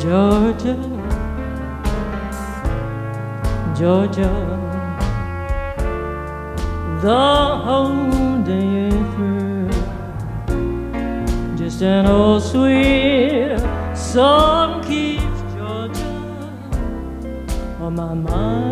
Georgia, Georgia, the whole day through, just an old sweet song keeps Georgia on my mind.